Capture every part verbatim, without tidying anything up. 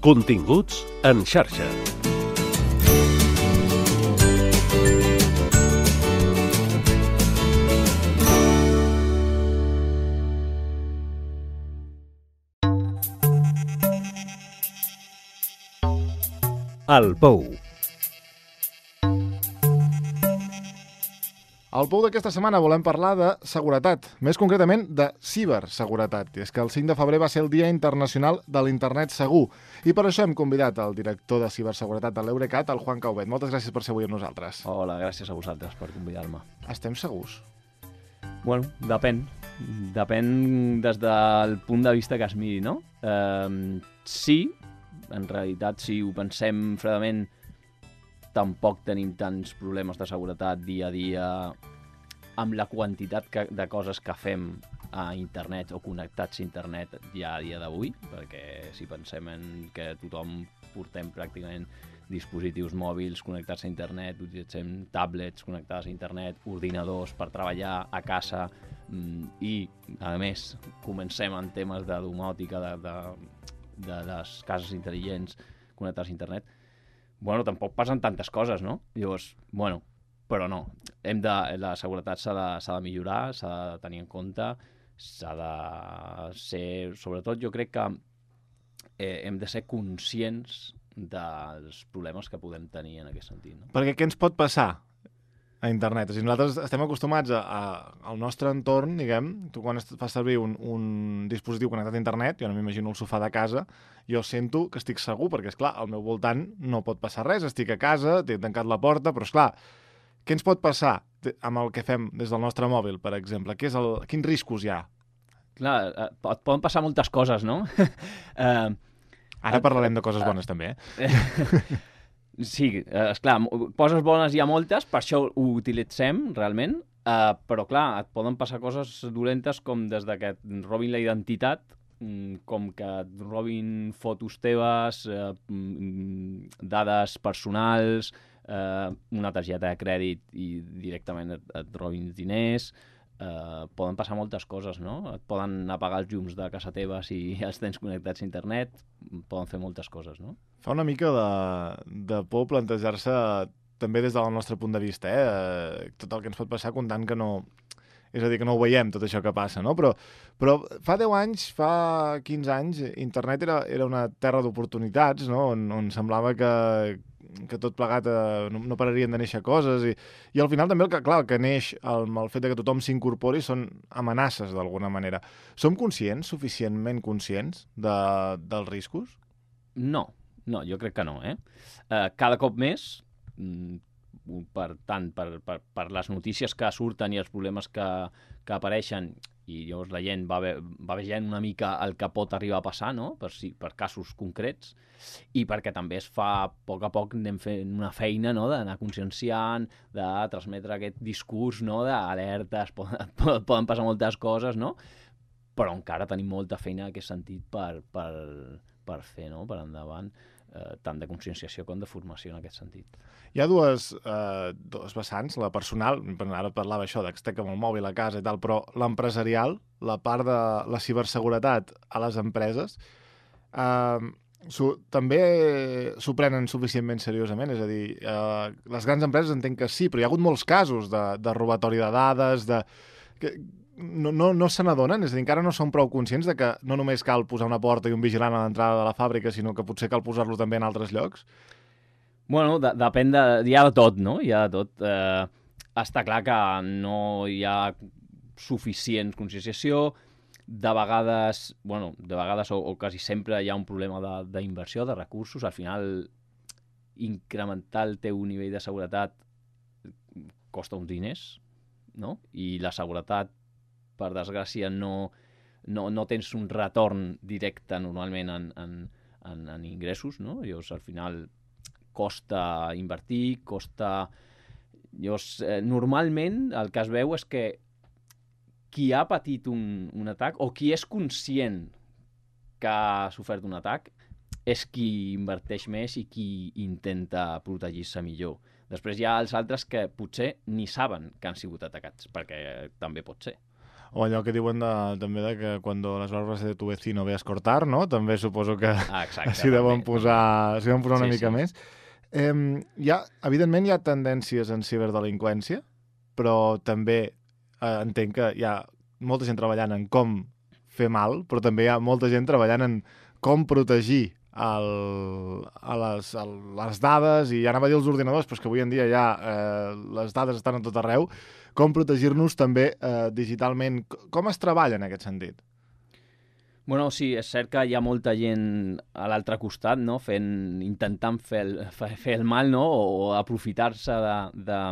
Continguts en xarxa. El Pou. Al Pou d'aquesta setmana volem parlar de seguretat, més concretament de ciberseguretat. I és que el cinc de febrer va ser el Dia Internacional de l'Internet Segur. I per això hem convidat el director de ciberseguretat de l'Eurecat, el Juan Caubet. Moltes gràcies per ser avui amb nosaltres. Hola, gràcies a vosaltres per convidar-me. Estem segurs? Bueno, depèn. Depèn des del punt de vista que es miri, no? Eh, sí, en realitat, si ho pensem fredament, tampoc tenim tants problemes de seguretat dia a dia amb la quantitat que, de coses que fem a internet o connectats a internet ja a dia d'avui, perquè si pensem en que tothom portem pràcticament dispositius mòbils connectats a internet, utilitzem tablets connectades a internet, ordinadors per treballar a casa i, a més, comencem en temes de domòtica, de, de, de les cases intel·ligents connectades a internet, bueno, tampoc passen tantes coses, no? Llavors, bueno, però no. Hem de, la seguretat s'ha de, s'ha de millorar, s'ha de tenir en compte, s'ha de ser... Sobretot, jo crec que eh, hem de ser conscients dels problemes que podem tenir en aquest sentit. No? Perquè què ens pot passar a internet? O sigui, nosaltres estem acostumats a, a, al nostre entorn, diguem, tu quan fas servir un, un dispositiu connectat a internet, jo no m'imagino el sofà de casa, jo sento que estic segur, perquè, esclar, al meu voltant no pot passar res, estic a casa, t'he tancat la porta, però, esclar, què ens pot passar amb el que fem des del nostre mòbil, per exemple? Què és el, quins riscos hi ha? Clar, et poden passar moltes coses, no? uh, Ara parlarem de coses bones, uh, també, eh? Sí, esclar, coses bones hi ha moltes, per això ho utilitzem realment, eh, però clar, et poden passar coses dolentes com des de que et robin la identitat, com que et robin fotos teves, eh, dades personals, eh, una targeta de crèdit i directament et, et robin diners, eh, poden passar moltes coses, no? Et poden apagar els llums de casa teva si els tens connectats a internet, poden fer moltes coses, no? Fa una mica de, de por plantejar-se també des del nostre punt de vista, eh? Tot el que ens pot passar comptant que no... És a dir, que no ho veiem, tot això que passa, no? Però, però fa deu anys, fa quinze anys, internet era, era una terra d'oportunitats, no? On, on semblava que, que tot plegat eh, no, no pararien de néixer coses. I, i al final també el que, clar, el que neix el, el fet de que tothom s'incorpori són amenaces, d'alguna manera. Som conscients, suficientment conscients de, dels riscos? No. No, jo crec que no, eh? Uh, cada cop més, per tant, per, per, per les notícies que surten i els problemes que, que apareixen, i llavors la gent va, ve, va veient una mica el que pot arribar a passar, no? Per, si, per casos concrets, i perquè també es fa, a poc a poc anem fent una feina, no? D'anar conscienciant, de transmetre aquest discurs, no? D'alertes, poden, poden passar moltes coses, no? Però encara tenim molta feina en aquest sentit per, per, per fer, no? Per endavant. Eh, tant de conscienciació com de formació en aquest sentit. Hi ha dues, eh, dues vessants, la personal, ara parlava això, que estic amb el mòbil a casa i tal, però l'empresarial, la part de la ciberseguretat a les empreses, eh, su, també s'ho prenen suficientment seriosament, és a dir, eh, les grans empreses entenc que sí, però hi ha hagut molts casos de, de robatori de dades, de... Que, no, no, no se n'adonen? És a dir, encara no són prou conscients de que no només cal posar una porta i un vigilant a l'entrada de la fàbrica, sinó que potser cal posar-lo també en altres llocs? Bueno, de, depèn de... Hi ha de tot, no? Hi ha de tot. Eh, està clar que no hi ha suficient conscienciació. De vegades, bueno, de vegades o, o quasi sempre hi ha un problema d'inversió, de, de recursos. Al final, incrementar el teu nivell de seguretat costa uns diners, no? I la seguretat, per desgràcia, no, no, no tens un retorn directe normalment en, en, en, en ingressos, no? Llavors, al final, costa invertir, costa... Llavors, eh, normalment, el que es veu és que qui ha patit un, un atac, o qui és conscient que ha sofert un atac, és qui inverteix més i qui intenta protegir-se millor. Després hi ha els altres que potser ni saben que han sigut atacats, perquè també pot ser. O allò que diuen de, també de que quan les barbas de tu vecino veas cortar, no? També suposo que Ah, exacte, s'hi deuen també. posar, s'hi deuen posar una Sí, mica sí. més. Eh, hi ha, evidentment hi ha tendències en ciberdelinqüència, però també eh, entenc que hi ha molta gent treballant en com fer mal, però també hi ha molta gent treballant en com protegir el, a les, a les dades, i ja anava a dir els ordinadors, però és que avui en dia ja eh, les dades estan a tot arreu, com protegir-nos també eh, digitalment. Com es treballa en aquest sentit? Bueno, sí, és cert que hi ha molta gent a l'altre costat, no? Fent, intentant fer el, fer el mal, no? O aprofitar-se de, de,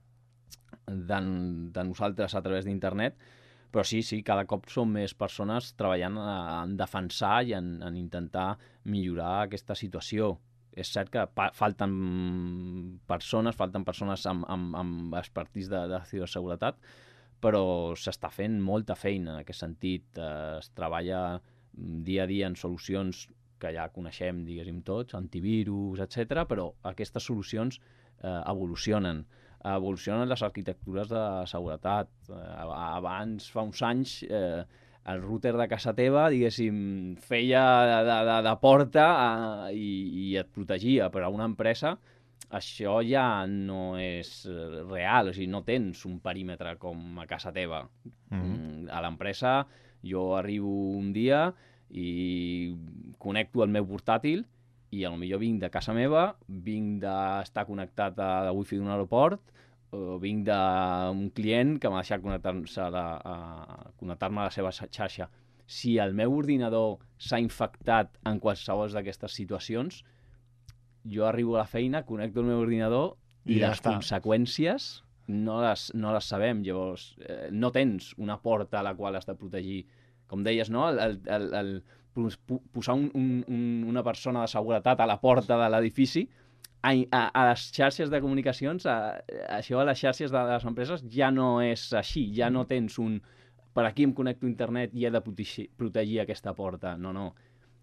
de, de nosaltres a través d'internet. Però sí, sí, cada cop són més persones treballant en defensar i en, en intentar millorar aquesta situació. És cert que pa falten persones, falten persones amb, amb, amb expertís de, de ciberseguretat, però s'està fent molta feina en aquest sentit. Eh, es treballa dia a dia en solucions que ja coneixem, diguéssim tots, antivirus, etcètera, però aquestes solucions eh, evolucionen. Evolucionen les arquitectures de seguretat. Eh, abans, fa uns anys, eh, el router de casa teva, diguéssim, feia de, de, de porta eh, i, i et protegia, però a una empresa això ja no és real, o sigui, no tens un perímetre com a casa teva. Mm-hmm. A l'empresa jo arribo un dia i connecto el meu portàtil i potser vinc de casa meva, vinc d'estar connectat a la wifi d'un aeroport, o vinc d'un client que m'ha deixat connectar-se a, la, a connectar-me a la seva xarxa. Si el meu ordinador s'ha infectat en qualsevol d'aquestes situacions, jo arribo a la feina, connecto el meu ordinador i, I ja les està. conseqüències no les, no les sabem. Llavors, eh, no tens una porta a la qual has de protegir. Com deies, no? El, el, el, el posar un, un, un, una persona de seguretat a la porta de l'edifici, a, a, a les xarxes de comunicacions, a, a això a les xarxes de les empreses ja no és així, ja no tens un per aquí em connecto a internet i he de protegir, protegir aquesta porta. No, no.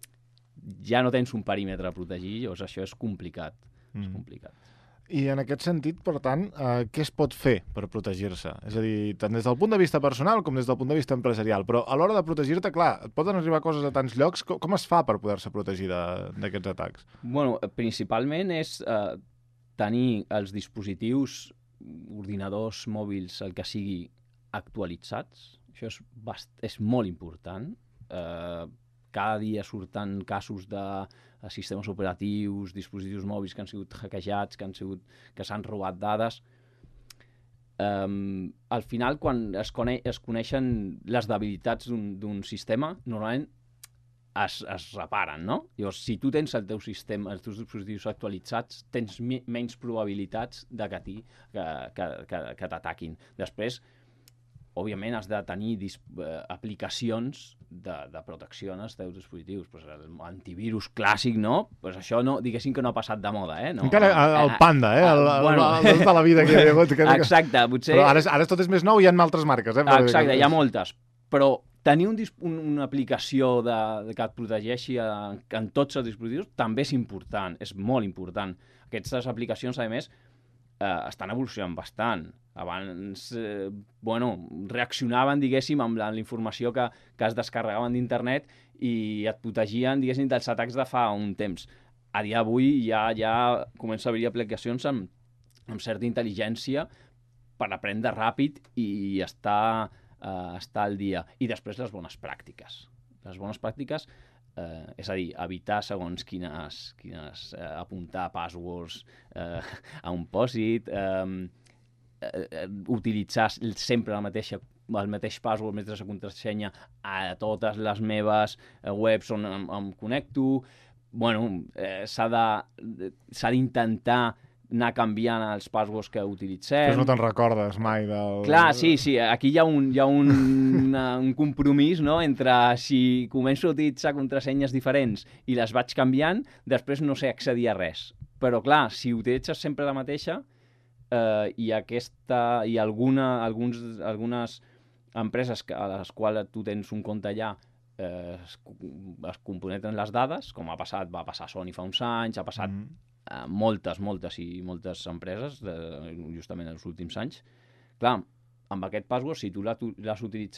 Ja no tens un perímetre a protegir, llavors això és complicat. Mm. És complicat. I en aquest sentit, per tant, eh, què es pot fer per protegir-se? És a dir, tant des del punt de vista personal com des del punt de vista empresarial. Però a l'hora de protegir-te, clar, et poden arribar coses a tants llocs. Com, com es fa per poder-se protegir d'aquests atacs? Bueno, principalment és eh, tenir els dispositius, ordinadors, mòbils, el que sigui, actualitzats. Això és, bast... és molt important. Eh, cada dia surten casos de sistemes operatius, dispositius mòbils que han sigut hackejats, que han sigut, que s'han robat dades. Um, al final, quan es, cone es coneixen les debilitats d'un sistema, normalment es, es reparen, no? Llavors, si tu tens el teu sistema, els teus dispositius actualitzats, tens menys probabilitats de que, que, que, que, que t'ataquin. Després, òbviament has de tenir eh, aplicacions de, de protecció en els teus dispositius. Pues el antivirus clàssic, no? Pues això no, diguéssim que no ha passat de moda, eh? No, Encara el, el Panda, eh? El, el, bueno, el, el, de la vida que hi ha hagut. Que... Exacte, potser... Però ara, ara tot és més nou i hi ha altres marques, eh? Exacte, hi ha moltes. Però tenir un, un, una aplicació de, de que et protegeixi en, en tots els dispositius també és important, és molt important. Aquestes aplicacions, a més, eh, estan evolucionant bastant. Abans, eh, bueno, reaccionaven, diguéssim, amb la, la informació que, que es descarregaven d'internet i et protegien, diguéssim, dels atacs de fa un temps. A dia d'avui ja, ja comença a haver aplicacions amb, amb certa intel·ligència per aprendre ràpid i estar, eh, estar al dia. I després les bones pràctiques. Les bones pràctiques, eh, és a dir, evitar segons quines, quines eh, apuntar passwords eh, a un pòsit, eh, Uh, utilitzar sempre la mateixa, el mateix password, la mateixa contrasenya a totes les meves uh, webs on em, em connecto. Bueno, eh, s'ha d'intentar anar canviant els passwords que utilitzem. Però no te'n recordes mai del... Clar, sí, sí, aquí hi ha un, hi ha un, una, un compromís, no?, entre si començo a utilitzar contrasenyes diferents i les vaig canviant, després no sé accedir a res. Però clar, si utilitzes sempre la mateixa, Uh, i aquesta i alguna, alguns, algunes empreses que, a les quals tu tens un compte allà eh, es, es componenten les dades, com ha passat, va passar a Sony fa uns anys, ha passat mm. uh, moltes, moltes i moltes empreses de, justament en els últims anys. Clar, amb aquest password, si tu l'has utilitzat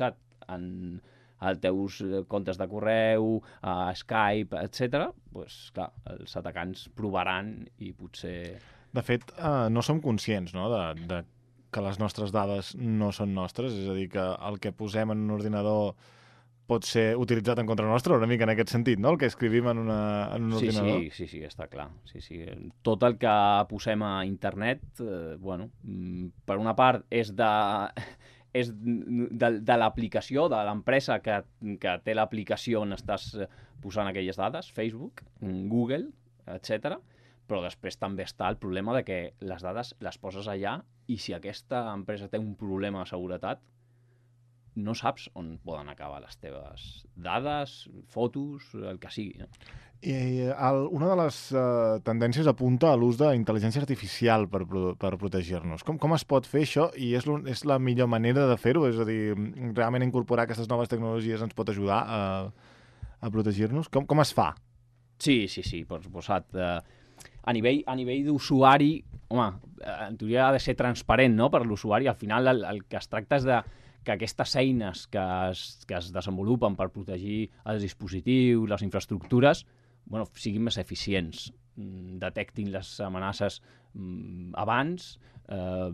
en els teus comptes de correu, a Skype, etcètera, doncs, clar, els atacants provaran i potser... De fet, eh, no som conscients, no?, de, de que les nostres dades no són nostres, és a dir, que el que posem en un ordinador pot ser utilitzat en contra nostra, una mica en aquest sentit, no?, el que escrivim en, una, en un sí, ordinador. Sí, sí, sí, està clar. Sí, sí. Tot el que posem a internet, eh, bueno, per una part és de... és de, de l'aplicació, de l'empresa que, que té l'aplicació on estàs posant aquelles dades, Facebook, Google, etcètera. Però després també està el problema de que les dades les poses allà i si aquesta empresa té un problema de seguretat, no saps on poden acabar les teves dades, fotos, el que sigui. No? I el, una de les uh, tendències apunta a l'ús d'intel·ligència artificial per, per protegir-nos. Com, com es pot fer això i és, és la millor manera de fer-ho? És a dir, realment incorporar aquestes noves tecnologies ens pot ajudar a, a protegir-nos? Com, com es fa? Sí, sí, sí, per suposat. Uh, a nivell, a nivell d'usuari, home, en teoria ha de ser transparent, no?, per l'usuari. Al final el, el que es tracta és de que aquestes eines que es, que es desenvolupen per protegir els dispositius, les infraestructures, bueno, siguin més eficients, detectin les amenaces abans, eh,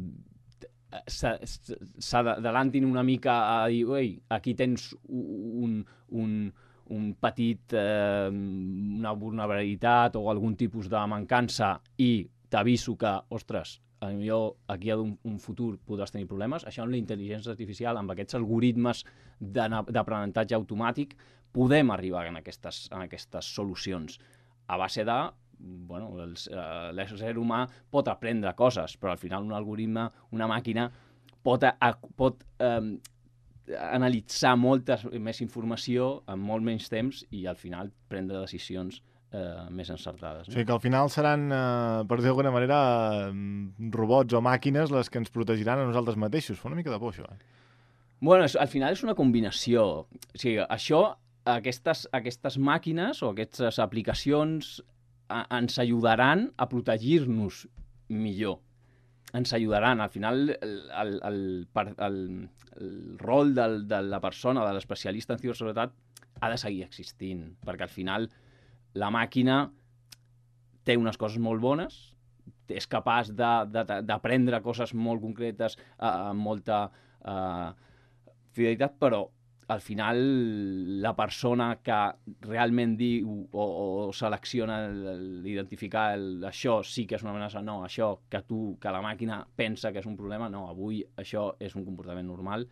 s'adelantin una mica a dir, ui, aquí tens un, un, un petit, eh, una vulnerabilitat o algun tipus de mancança i t'aviso que, ostres, potser aquí a un, un futur podràs tenir problemes. Això amb la intel·ligència artificial, amb aquests algoritmes d'aprenentatge automàtic, podem arribar en aquestes, en aquestes solucions a base de, bueno, l'ésser humà pot aprendre coses, però al final un algoritme, una màquina, pot, a, pot eh, analitzar molta més informació en molt menys temps i al final prendre decisions eh, més encertades. No? O sigui que al final seran, eh, per dir d'alguna manera, robots o màquines les que ens protegiran a nosaltres mateixos. Fa una mica de por, això. Eh? Bueno, és, al final és una combinació. O sigui, això, aquestes, aquestes màquines o aquestes aplicacions a, ens ajudaran a protegir-nos millor. Ens ajudaran. Al final, el, el, el, el, el rol del, de la persona, de l'especialista en ciberseguretat, ha de seguir existint, perquè al final la màquina té unes coses molt bones, és capaç d'aprendre coses molt concretes amb molta eh, fidelitat, però al final la persona que realment diu o, o selecciona l'identificar això sí que és una amenaça, no, això que tu, que la màquina pensa que és un problema, no, avui això és un comportament normal,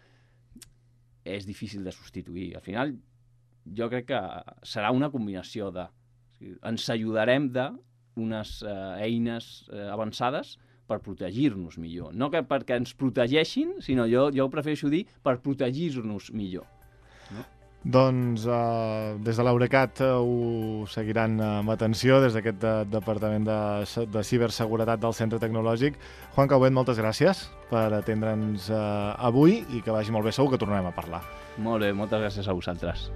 és difícil de substituir. Al final jo crec que serà una combinació de... Ens ajudarem d'unes eh, eines eh, avançades per protegir-nos millor. No que perquè ens protegeixin, sinó jo, jo ho prefereixo dir per protegir-nos millor. No? Doncs eh, des de l'Eurecat eh, ho seguiran eh, amb atenció, des d'aquest de, Departament de, de Ciberseguretat del Centre Tecnològic. Juan Cauet, moltes gràcies per atendre'ns eh, avui i que vagi molt bé, segur que tornarem a parlar. Molt bé, moltes gràcies a vosaltres.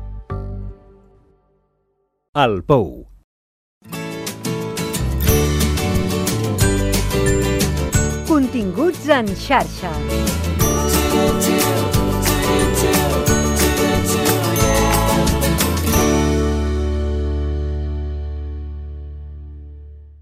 El Pou. Continguts en xarxa.